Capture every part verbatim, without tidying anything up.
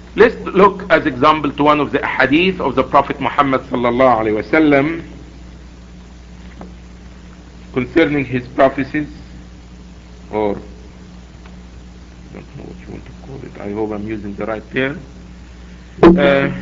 Let's look as example to one of the hadith of the Prophet Muhammad sallallahu alaihi wasallam concerning his prophecies, or I don't know what you want to call it. I hope I'm using the right term. Uh,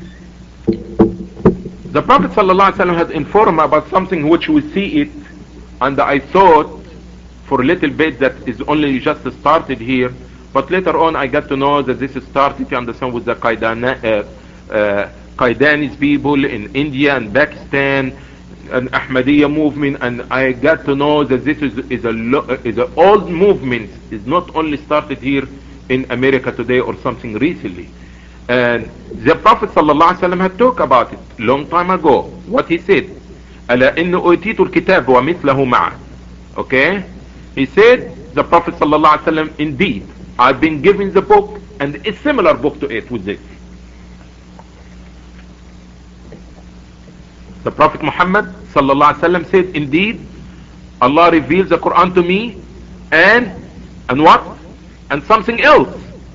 the Prophet sallallahu alaihi wasallam has informed about something which we see it, and I thought for a little bit that is only just started here, but later on I got to know that this started, you understand, with the Qaidana, uh, uh, Qaidanis people in India and Pakistan and Ahmadiyya movement, and I got to know that this is is a is an old movement. It's not only started here in America today or something recently. And the Prophet sallallahu alaihi wasallam had talked about it long time ago. What he said, ألا إن أوتيت الكتاب ومثله معه. Okay, he said, the Prophet sallallahu alaihi wasallam, indeed, I've been given the book and a similar book to it with this. The Prophet Muhammad sallallahu alaihi wasallam said, indeed, Allah reveals the Quran to me, and and what? And something else.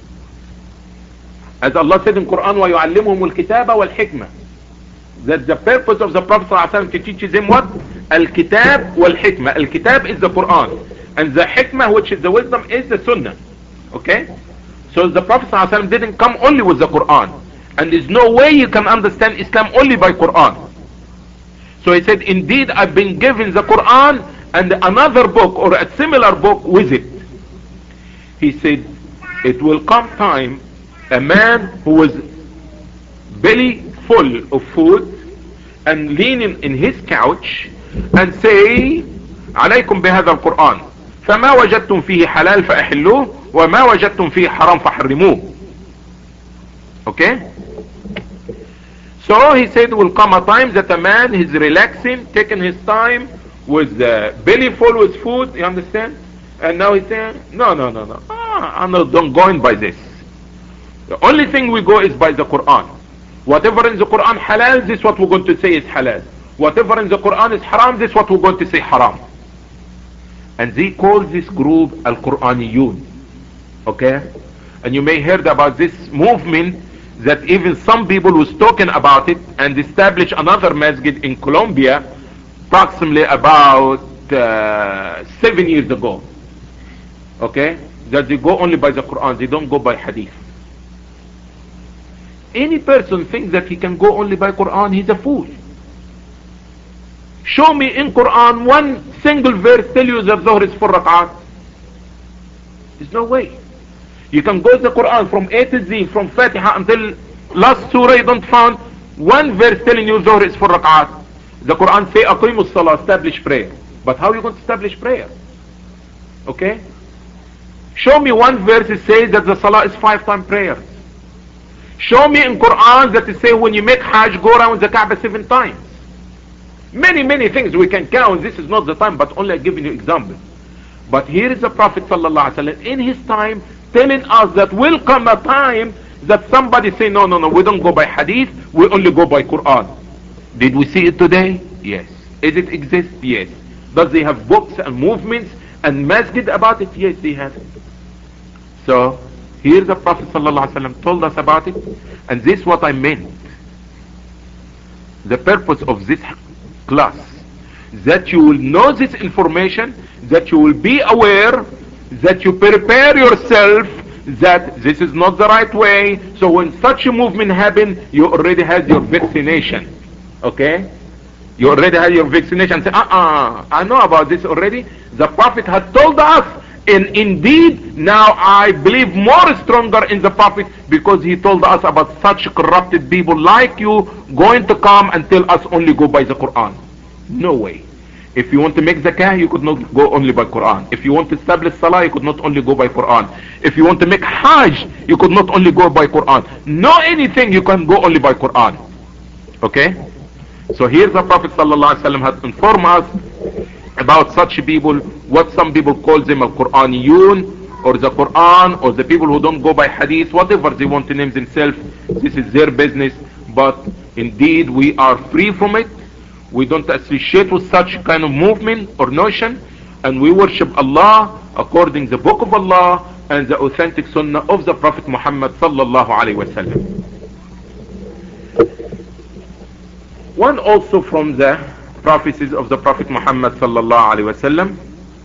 As Allah said in Quran, وَيُعَلِّمُهُمُ الْكِتَابَ وَالْحِكْمَةِ. That the purpose of the Prophet sallallahu alaihi wasallam to teach them what? Al-Kitab wal-Hikmah. Al-Kitab is the Quran, and the Hikmah, which is the wisdom, is the Sunnah. Okay? So the Prophet sallallahu alaihi wasallam didn't come only with the Quran, and there's no way you can understand Islam only by Quran. So he said, indeed, I've been given the Quran and another book or a similar book with it. He said, it will come time, a man who is belly full of food and leaning in his couch and say, عليكم بهذا القرآن فما وجدتم فيه حلال فأحلوه وما وجدتم فيه حرام فحرموه. Okay? So he said, will come a time that a man is relaxing, taking his time with the belly full with food, you understand? And now he's saying, no, no, no, no, ah, I'm not going by this. The only thing we go is by the Quran. Whatever in the Quran halal, this is what we're going to say is halal. Whatever in the Quran is haram, this is what we're going to say haram. And they call this group Al-Quraniyun. Okay? And you may heard about this movement, that even some people was talking about it and established another masjid in Colombia approximately about uh, seven years ago. Okay? That they go only by the Quran, they don't go by hadith. Any person thinks that he can go only by Quran, he's a fool. Show me in Quran one single verse tell you that Dhuhr is four rak'at. There's no way. You can go to the Quran from A to Z, from Fatiha until last surah, you don't find one verse telling you Dhuhr is four rak'at. The Quran say aqimus salah, establish prayer. But how are you going to establish prayer? Okay? Show me one verse that says that the salah is five time prayer. Show me in Quran that it says when you make Hajj, go around the Kaaba seven times. Many, many things we can count. This is not the time, but only giving you example. But here is the Prophet sallallahu alaihi wasallam in his time telling us that will come a time that somebody say, no, no, no, we don't go by hadith, we only go by Quran. Did we see it today? Yes. Is it exist? Yes. Does they have books and movements and masjid about it? Yes, they have it. So, here the Prophet ﷺ told us about it, and this is what I meant. The purpose of this class, that you will know this information, that you will be aware, that you prepare yourself, that this is not the right way, so when such a movement happens, you already have your vaccination. Okay? You already have your vaccination. Say, uh-uh, I know about this already. The Prophet had told us, and indeed, now I believe more stronger in the Prophet, because he told us about such corrupted people like you going to come and tell us only go by the Quran. No way. If you want to make zakah, you could not go only by Quran. If you want to establish salah, you could not only go by Quran. If you want to make hajj, you could not only go by Quran. No anything, you can go only by Quran. Okay? So here the Prophet ﷺ had informed us about such people, what some people call them al-Quraniyun, or the Quran, or the people who don't go by hadith, whatever they want to name themselves. This is their business, but indeed we are free from it. We don't associate with such kind of movement or notion, and we worship Allah according to the book of Allah and the authentic sunnah of the Prophet Muhammad sallallahu alaihi wasallam. One also from the prophecies of the Prophet Muhammad sallallahu alaihi wasallam,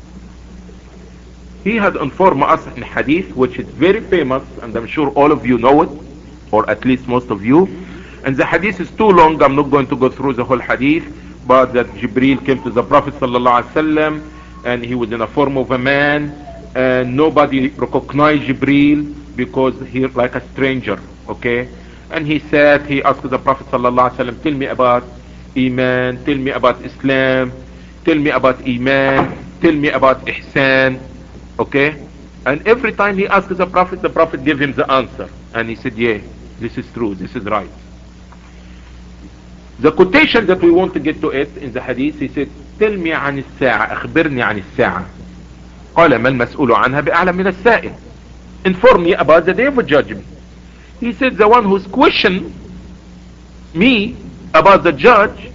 he had informed us in hadith which is very famous, and I'm sure all of you know it, or at least most of you. And the hadith is too long, I'm not going to go through the whole hadith, but that Jibreel came to the Prophet sallallahu alaihi wasallam, and he was in a form of a man, and nobody recognized Jibreel because he like a stranger, okay? And he said, he asked the Prophet sallallahu alaihi wasallam, tell me about Iman, tell me about Islam, tell me about Iman, tell me about Ihsan, okay? And every time he asked the Prophet, the Prophet gave him the answer, and he said, yeah, this is true, this is right. The quotation that we want to get to it in the hadith, he said, tell me عن الساعة, أخبرني عن الساعة. قال ما المسؤول عنها بأعلم من السائل. Inform me about the day of judgment. He said, the one who's questioned me about the judge,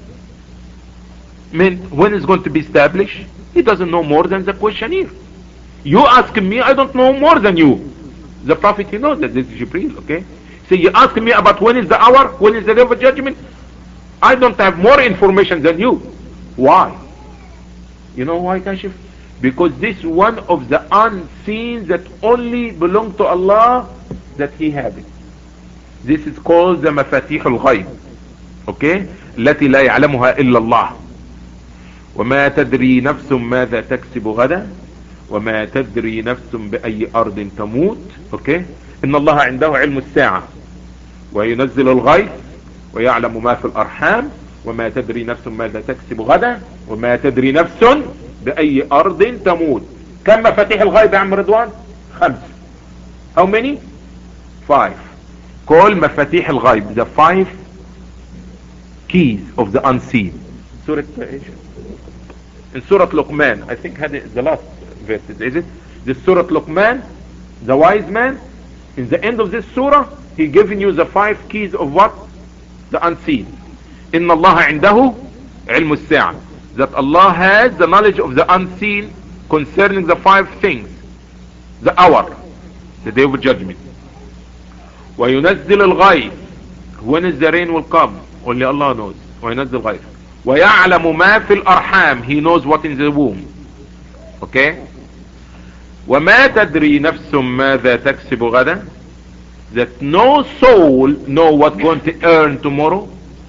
mean when it's going to be established, he doesn't know more than the questionnaire. You ask me, I don't know more than you. The Prophet, he knows that this is Jibreel, okay? So you ask me about when is the hour, when is the day of judgment, I don't have more information than you. Why? You know why, Kashif? Because this one of the unseen that only belong to Allah, that He has it. This is called the mafatih al-ghayb. Okay? التي لا يعلمها إلا الله. وما تدري نفس ماذا تكسب غدا وما تدري نفس بأي أرض تموت. Okay? إن الله عنده علم الساعة وينزل الغيث ويعلم ما في الأرحام وما تدري نفس ماذا تكسب غدا وما تدري نفس بأي أرض تموت. كم مفاتيح الغيب يا عم رضوان؟ خمس. How many? Five. Call مفاتيح الغيب, the five keys of the unseen. Surah in Surah Luqman, I think had the last verses, is it? The Surah Luqman, the wise man, in the end of this surah, he giving you the five keys of what? The unseen. إن الله عنده علم الساعة. That Allah has the knowledge of the unseen concerning the five things. The hour, the day of judgment. وينزل الغيث, when is the rain will come? Only Allah knows. وينزل الغيث. ويعلم ما في الأرحام, He knows what in the womb. Okay? وما تدري نفس ماذا تكسب غدا. That no soul know what going to earn tomorrow.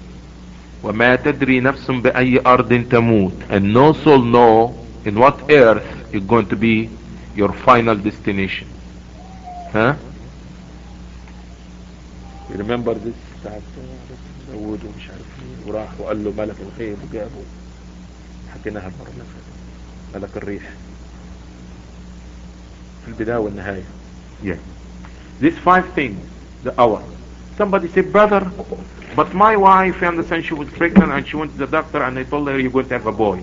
وما تدري نفس بأي أرض تموت. And no soul know in what earth is going to be your final destination. Huh? You remember this? داود ومش عارف مين وراح وقال له ملك الغيب وجابه. حكيناها المرة اللي فاتت. ملك الريح. في البداية والنهاية. Yeah. These five things, the hour. Somebody said, brother, but my wife, you understand, she was pregnant and she went to the doctor and they told her you're going to have a boy.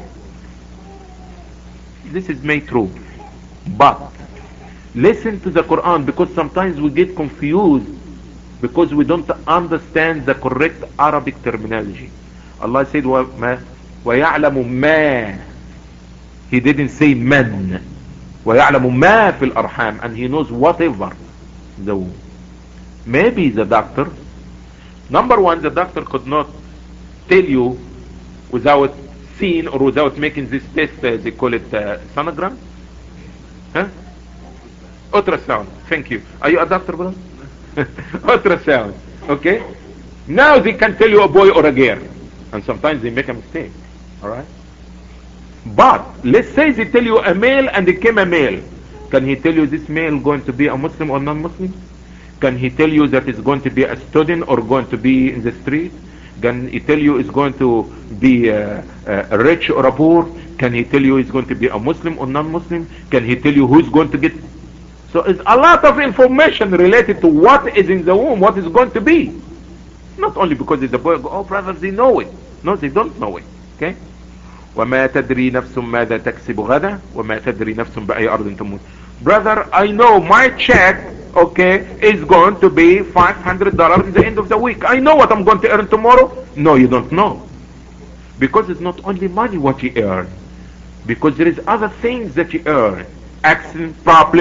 This is made true. But listen to the Quran, because sometimes we get confused because we don't understand the correct Arabic terminology. Allah said, وَيَعْلَمُ مَا. He didn't say man. وَيَعْلَمُ مَا فِي الْأَرْحَامِ. And He knows whatever. The womb. Maybe the doctor, number one, the doctor could not tell you without seeing or without making this test, uh, they call it uh, sonogram, huh? Ultrasound. Thank you. Are you a doctor, brother? Ultrasound. Okay. Now they can tell you a boy or a girl, and sometimes they make a mistake. All right. But let's say they tell you a male and they came a male. Can he tell you this male going to be a Muslim or non-Muslim? Can he tell you that it's going to be a student or going to be in the street? Can he tell you it's going to be a, a rich or a poor? Can he tell you it's going to be a Muslim or non-Muslim? Can he tell you who's going to get? So it's a lot of information related to what is in the womb, what is going to be. Not only because it's a boy, oh brothers, they know it. No, they don't know it. Okay? وما تدري نفس ماذا تكسب غدا وما تدري نفس بأي أرض تموت. Brother, I know my check, okay, is going to be five hundred dollars at the end of the week. I know what I'm going to earn tomorrow. No, you don't know. Because it's not only money what you earn. Because there is other things that you earn. Accident, problems,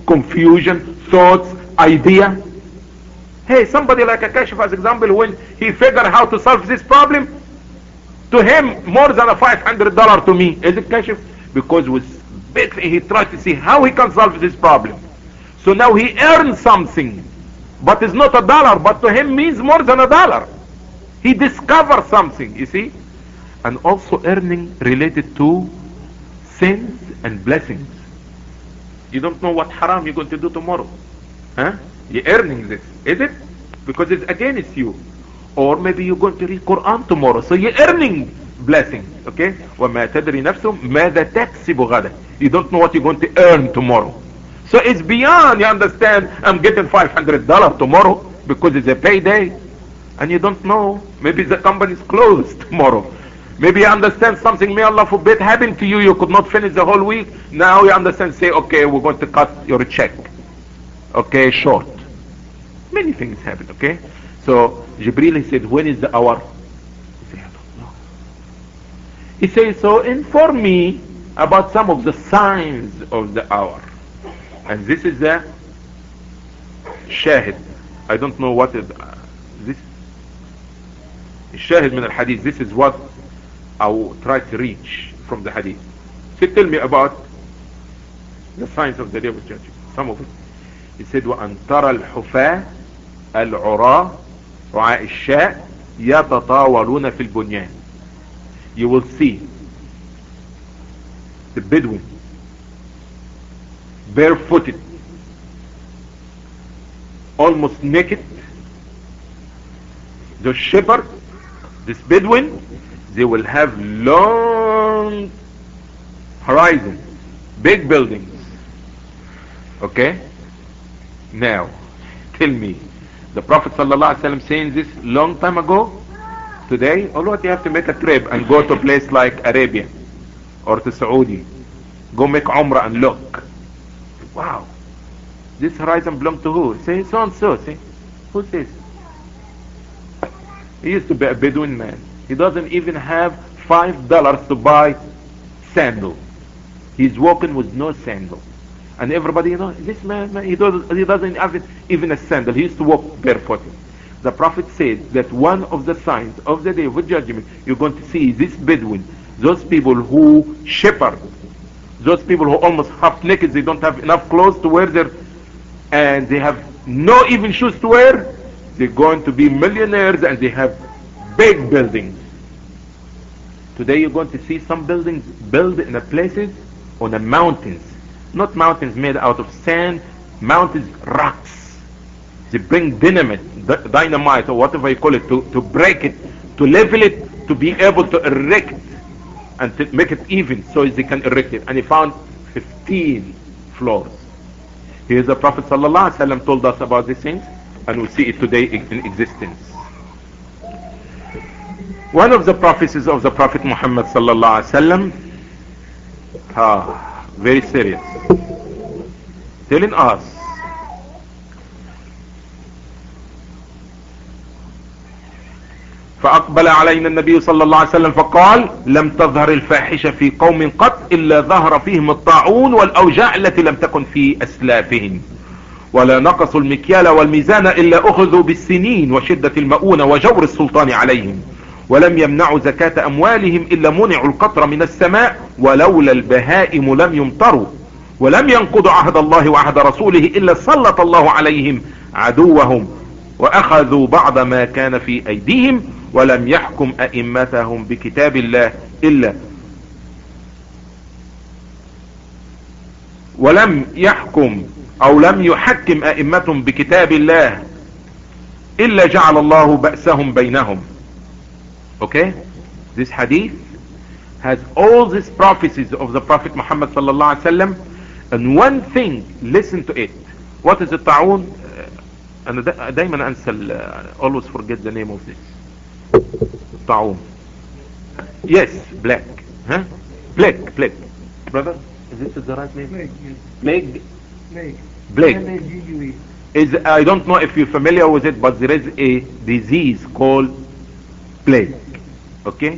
confusion, thoughts, idea. Hey, somebody like Akashif, as example, when he figured how to solve this problem, to him more than a five hundred dollars to me. Is it Kashif? Because with big, he tried to see how he can solve this problem. So now he earns something, but it's not a dollar, but to him means more than a dollar. He discovers something, you see? And also earning related to sins and blessings. You don't know what haram you're going to do tomorrow. Huh? You're earning this, is it? Because it's against you. Or maybe you're going to read Quran tomorrow, so you're earning blessings, okay? وَمَا تَدْرِ نَفْسٌ مَاذَا تَكْسِبُ غَدًا. You don't know what you're going to earn tomorrow. So it's beyond, you understand, I'm getting five hundred dollars tomorrow because it's a payday. And you don't know, maybe the company is closed tomorrow. Maybe you understand something, may Allah forbid, happened to you, you could not finish the whole week. Now you understand, say, okay, we're going to cut your check. Okay, short. Many things happen, okay? So Jibril, he said, when is the hour? He said, I don't know. He says, so inform me about some of the signs of the hour. And this is the shahid. I don't know what is uh, this. Shahid min al-hadith. This is what I will try to reach from the hadith. So tell me about the signs of the day of judgment. Some of it. He said, وَأَن تَرَى الْحُفَاةَ الْعُرَاةَ رُعَاءِ الشَّاءِ يَتَطَاوَلُونَ فِي الْبُنْيَانِ. You will see the Bedouin barefooted, almost naked. The shepherd, this Bedouin, they will have long horizons, big buildings. Okay? Now, tell me, the Prophet sallallahu alaihi wasallam saying this long time ago, today, or what, you have to make a trip and go to a place like Arabia or to Saudi, go make Umrah and look. Wow, this horizon belongs to who? Say so and so. Say, who says? He used to be a Bedouin man. He doesn't even have five dollars to buy sandal. He's walking with no sandal, and everybody, you know, this man, man he doesn't, he doesn't have even a sandal. He used to walk barefooted. The Prophet said that one of the signs of the day of judgment, you're going to see this Bedouin, those people who shepherd, those people who almost half naked, they don't have enough clothes to wear their, and they have no even shoes to wear. They're going to be millionaires and they have big buildings. Today you're going to see some buildings built in the places on the mountains. Not mountains made out of sand, mountains, rocks. They bring dynamite, dynamite or whatever you call it, to, to break it, to level it, to be able to erect and to make it even so they can erect it. And he found fifteen floors. Here the Prophet sallallahu alaihi wasallam told us about these things, and we see it today in existence. One of the prophecies of the Prophet Muhammad sallallahu alaihi wasallam, ah, very serious, telling us فأقبل علينا النبي صلى الله عليه وسلم فقال لم تظهر الفاحشة في قوم قط إلا ظهر فيهم الطاعون والأوجاع التي لم تكن في أسلافهم ولا نقصوا المكيال والميزان إلا أخذوا بالسنين وشدة المؤونة وجور السلطان عليهم ولم يمنعوا زكاة أموالهم إلا منعوا القطر من السماء ولولا البهائم لم يمطروا ولم ينقضوا عهد الله وعهد رسوله إلا سلط الله عليهم عدوهم وأخذوا بعض ما كان في أيديهم ولم يحكم أئمتهم بكتاب الله إلا ولم يحكم أو لم يحكم أئمتهم بكتاب الله إلا جعل الله بأسهم بينهم. Okay, this hadith has all these prophecies of the Prophet Muhammad sallallahu alaihi wasallam, and one thing, listen to it. What is the ta'un? أنا دايما أنسى, always forget the name of this. طاعون. Yes, black. Huh? Plague, plague. Brother, is this the right name? Plague. Plague. Plague. Is, I don't know if you're familiar with it, but there is a disease called plague. Okay?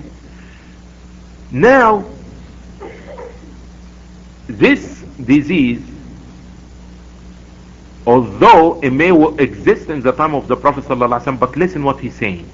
Now, this disease although it may exist in the time of the Prophet sallallahu alaihi wasallam, but listen what he's saying.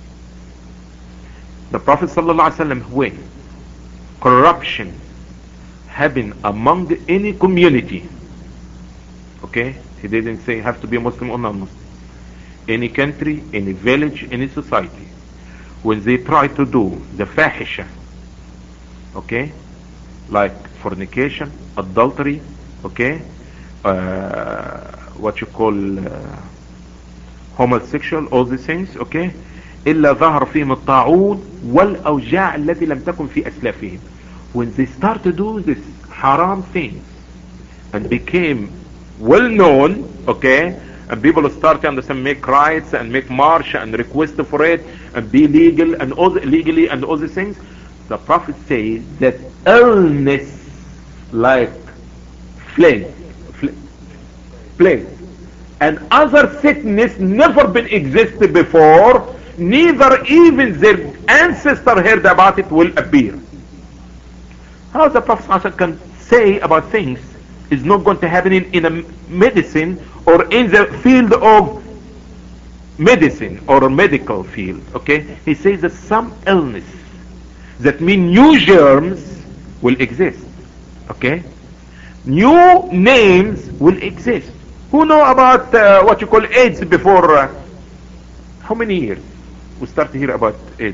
The Prophet sallallahu alaihi wasallam, when corruption happened among any community, okay, he didn't say have to be a Muslim or non-Muslim, any country, any village, any society, when they try to do the fahisha, okay, like fornication, adultery, okay, uh, what you call uh, homosexual, all these things, okay, إلا ظهر فيهم الطاعون والأوجاع التي لم تكن في أسلافهم. When they start to do this haram things and became well known, okay, and people start to understand, make riots and make march and request for it and be legal and all the, legally and all these things, the Prophet says that illness like plague, plague and other sickness never been existed before, neither even their ancestor heard about it, will appear. How the Prophet can say about things is not going to happen in, in a medicine or in the field of medicine or a medical field, okay? He says that some illness, that mean new germs will exist, okay? New names will exist. Who know about uh, what you call AIDS before uh, how many years we start to hear about AIDS?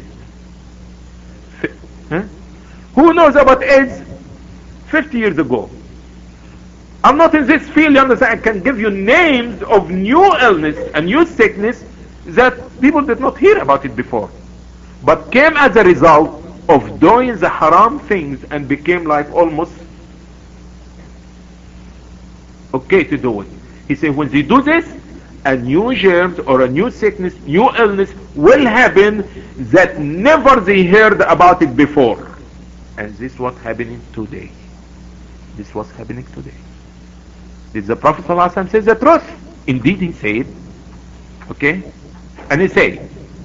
Huh? Who knows about AIDS fifty years ago? I'm not in this field, you understand? I can give you names of new illness and new sickness that people did not hear about it before, but came as a result of doing the haram things and became like almost okay to do it. He said when they do this, a new germs or a new sickness, new illness will happen that never they heard about it before. And this is what's happening today. This is what's happening today. Did the Prophet ﷺ say the truth? Indeed he said. Okay? And he said,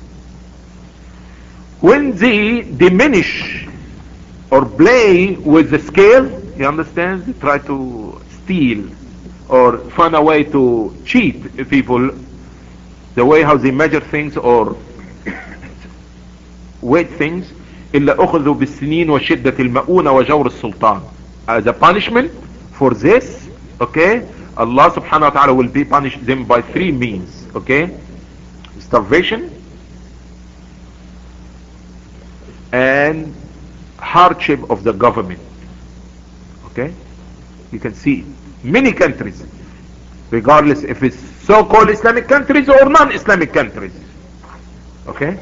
when they diminish or play with the scale, you understand? They try to steal or find a way to cheat people, the way how they measure things or weight things, إلا أخذوا بالسنين وشدة المؤونة وجور السلطان. As a punishment for this, okay, Allah subhanahu wa ta'ala will be punished them by three means, okay? Starvation and hardship of the government, okay? You can see many countries, regardless if it's so-called Islamic countries or non-Islamic countries, okay?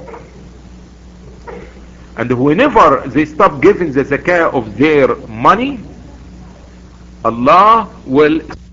And whenever they stop giving the zakah of their money, Allah will